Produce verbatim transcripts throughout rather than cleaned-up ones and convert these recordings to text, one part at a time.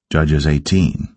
Judges eighteen.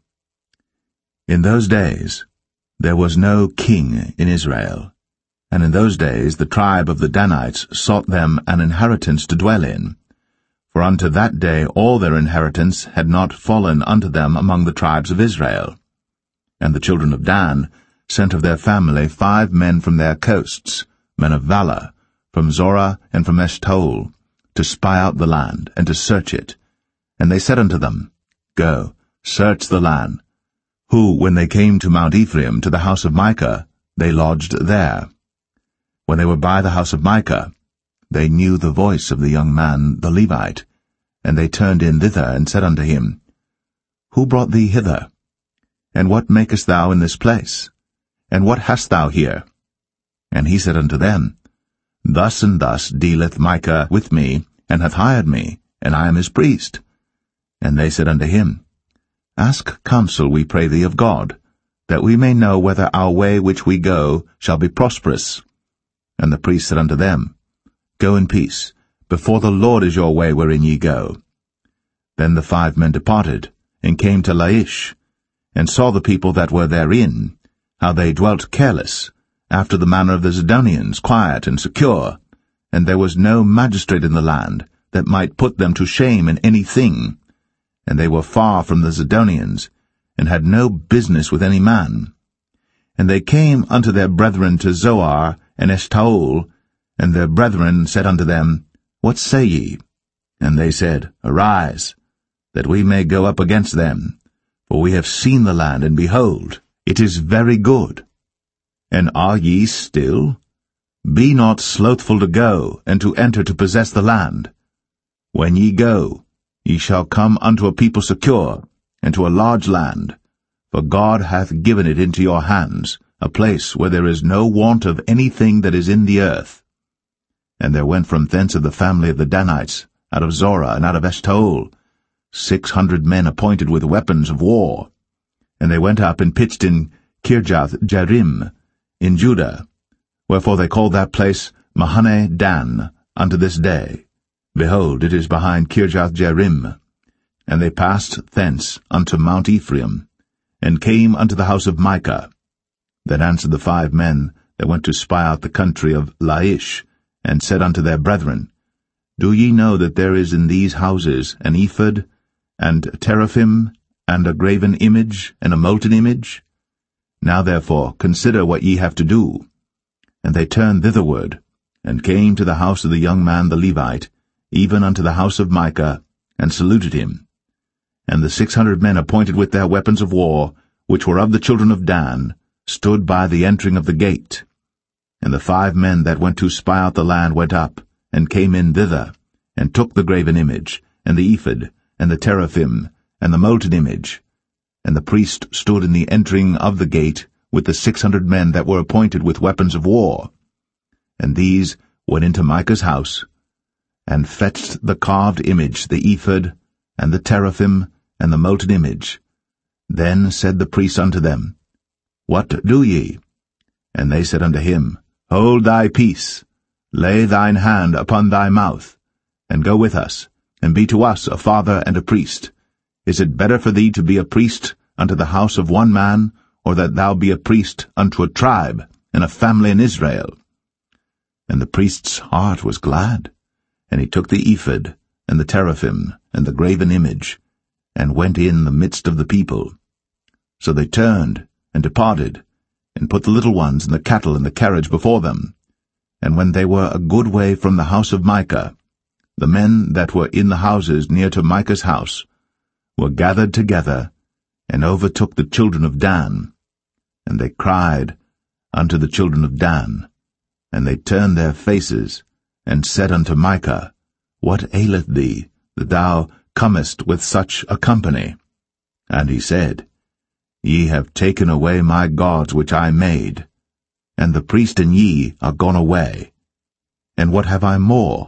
In those days there was no king in Israel, and in those days the tribe of the Danites sought them an inheritance to dwell in. For unto that day all their inheritance had not fallen unto them among the tribes of Israel. And the children of Dan sent of their family five men from their coasts, men of valor, from Zorah and from Eshtaol, to spy out the land, and to search it. And they said unto them, Go, search the land. Who, when they came to Mount Ephraim, to the house of Micah, they lodged there. When they were by the house of Micah, they knew the voice of the young man the Levite, and they turned in thither, and said unto him, Who brought thee hither? And what makest thou in this place? And what hast thou here? And he said unto them, Thus and thus dealeth Micah with me, and hath hired me, and I am his priest. And they said unto him, Ask counsel, we pray thee, of God, that we may know whether our way which we go shall be prosperous. And the priest said unto them, Go in peace, before the Lord is your way wherein ye go. Then the five men departed, and came to Laish, and saw the people that were therein, how they dwelt careless, after the manner of the Zidonians, quiet and secure, and there was no magistrate in the land that might put them to shame in any thing. And they were far from the Zidonians, and had no business with any man. And they came unto their brethren to Zoar and Eshtaol, and their brethren said unto them, What say ye? And they said, Arise, that we may go up against them, for we have seen the land, and behold, it is very good. And are ye still? Be not slothful to go, and to enter to possess the land. When ye go, ye shall come unto a people secure, and to a large land, for God hath given it into your hands, a place where there is no want of anything that is in the earth. And there went from thence of the family of the Danites, out of Zorah and out of Eshtaol, six hundred men appointed with weapons of war. And they went up and pitched in Kirjath-jearim, in Judah, wherefore they call that place Mahane Dan unto this day. Behold, it is behind Kirjath-jearim. And they passed thence unto Mount Ephraim, and came unto the house of Micah. Then answered the five men that went to spy out the country of Laish, and said unto their brethren, Do ye know that there is in these houses an ephod, and teraphim, and a graven image, and a molten image? Now therefore consider what ye have to do. And they turned thitherward, and came to the house of the young man the Levite, even unto the house of Micah, and saluted him. And the six hundred men appointed with their weapons of war, which were of the children of Dan, stood by the entering of the gate. And the five men that went to spy out the land went up, and came in thither, and took the graven image, and the ephod, and the teraphim, and the molten image. And the priest stood in the entering of the gate, with the six hundred men that were appointed with weapons of war. And these went into Micah's house, and fetched the carved image, the ephod, and the teraphim, and the molten image. Then said the priest unto them, What do ye? And they said unto him, Hold thy peace, lay thine hand upon thy mouth, and go with us, and be to us a father and a priest. Is it better for thee to be a priest unto the house of one man, or that thou be a priest unto a tribe, and a family in Israel? And the priest's heart was glad, and he took the ephod, and the teraphim, and the graven image, and went in the midst of the people. So they turned, and departed, and put the little ones and the cattle in the carriage before them. And when they were a good way from the house of Micah, the men that were in the houses near to Micah's house were gathered together, and overtook the children of Dan. And they cried unto the children of Dan, and they turned their faces, and said unto Micah, What aileth thee, that thou comest with such a company? And he said, Ye have taken away my gods which I made, and the priest and ye are gone away. And what have I more?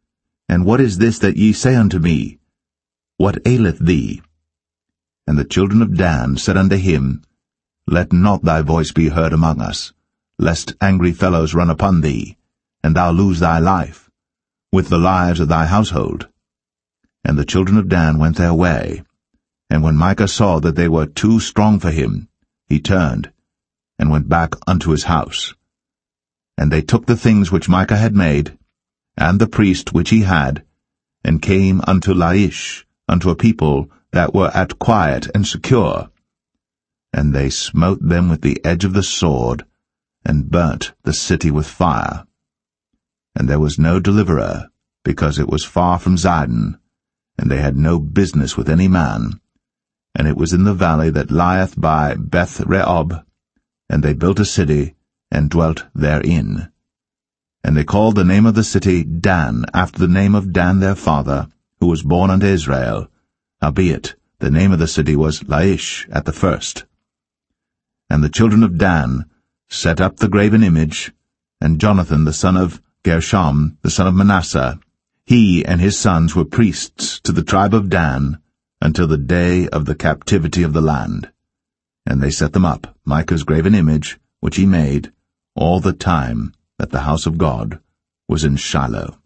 And what is this that ye say unto me? What aileth thee? And the children of Dan said unto him, Let not thy voice be heard among us, lest angry fellows run upon thee, and thou lose thy life, with the lives of thy household. And the children of Dan went their way, And when Micah saw that they were too strong for him, he turned, and went back unto his house. And they took the things which Micah had made, and the priest which he had, and came unto Laish, unto a people that were at quiet and secure. And they smote them with the edge of the sword, and burnt the city with fire. And there was no deliverer, because it was far from Zidon, and they had no business with any man. And it was in the valley that lieth by Beth-rehob, and they built a city, and dwelt therein. And they called the name of the city Dan, after the name of Dan their father, who was born unto Israel. Howbeit, the name of the city was Laish at the first. And the children of Dan set up the graven image, and Jonathan the son of Gershom, the son of Manasseh, he and his sons were priests to the tribe of Dan, until the day of the captivity of the land. And they set them up, Micah's graven image, which he made, all the time that the house of God was in Shiloh.